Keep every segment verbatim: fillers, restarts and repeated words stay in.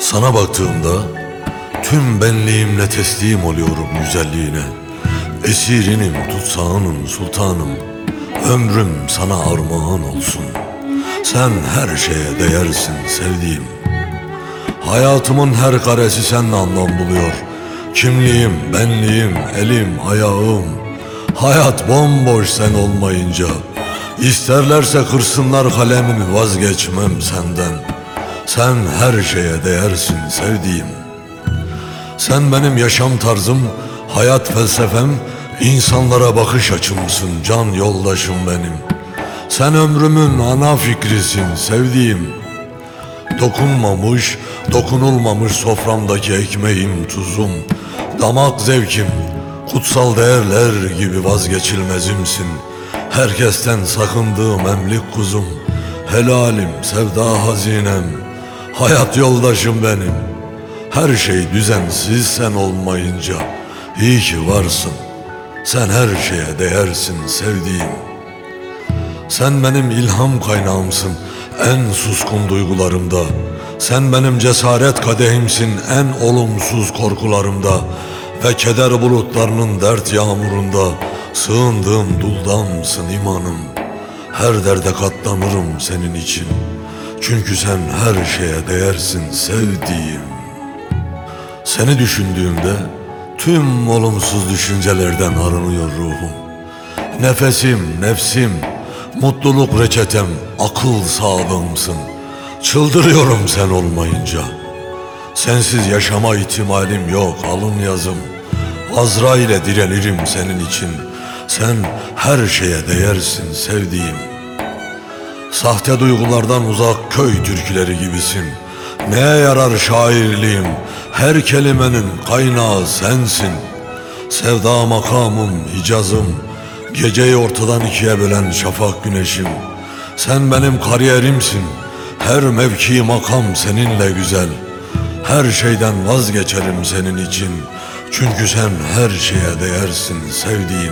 Sana baktığımda tüm benliğimle teslim oluyorum güzelliğine. Esirinim, tutsağınım, sultanım. Ömrüm sana armağan olsun. Sen her şeye değersin sevdiğim. Hayatımın her karesi seninle anlam buluyor. Kimliğim, benliğim, elim, ayağım. Hayat bomboş sen olmayınca. İsterlerse kırsınlar kalemimi, vazgeçmem senden. Sen her şeye değersin sevdiğim. Sen benim yaşam tarzım, hayat felsefem, insanlara bakış açımsın, can yoldaşım benim. Sen ömrümün ana fikrisin sevdiğim. Dokunmamış, dokunulmamış soframdaki ekmeğim, tuzum, damak zevkim, kutsal değerler gibi vazgeçilmezimsin. Herkesten sakındığım emlik kuzum, helalim, sevda hazinem, hayat yoldaşım benim. Her şey düzensiz sen olmayınca, iyi ki varsın. Sen her şeye değersin sevdiğim. Sen benim ilham kaynağımsın en suskun duygularımda. Sen benim cesaret kadehimsin en olumsuz korkularımda. Ve keder bulutlarının dert yağmurunda sığındığım duldamsın imanım. Her derde katlanırım senin için. Çünkü sen her şeye değersin sevdiğim. Seni düşündüğümde tüm olumsuz düşüncelerden arınıyor ruhum. Nefesim, nefsim, mutluluk reçetem, akıl sağlığımsın. Çıldırıyorum sen olmayınca. Sensiz yaşama ihtimalim yok alın yazım. Azrail'e direnirim senin için. Sen her şeye değersin sevdiğim. Sahte duygulardan uzak köy türküleri gibisin. Neye yarar şairliğim? Her kelimenin kaynağı sensin. Sevda makamım, hicazım, geceyi ortadan ikiye bölen şafak güneşim. Sen benim kariyerimsin. Her mevki makam seninle güzel. Her şeyden vazgeçerim senin için. Çünkü sen her şeye değersin sevdiğim.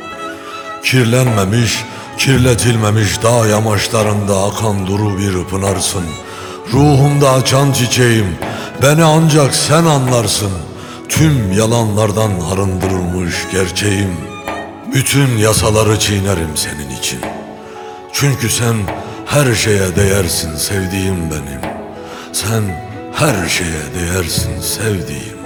Kirlenmemiş, kirletilmemiş dağ yamaçlarında akan duru bir pınarsın. Ruhumda açan çiçeğim, beni ancak sen anlarsın. Tüm yalanlardan arındırılmış gerçeğim. Bütün yasaları çiğnerim senin için. Çünkü sen her şeye değersin sevdiğim benim. Sen her şeye değersin sevdiğim.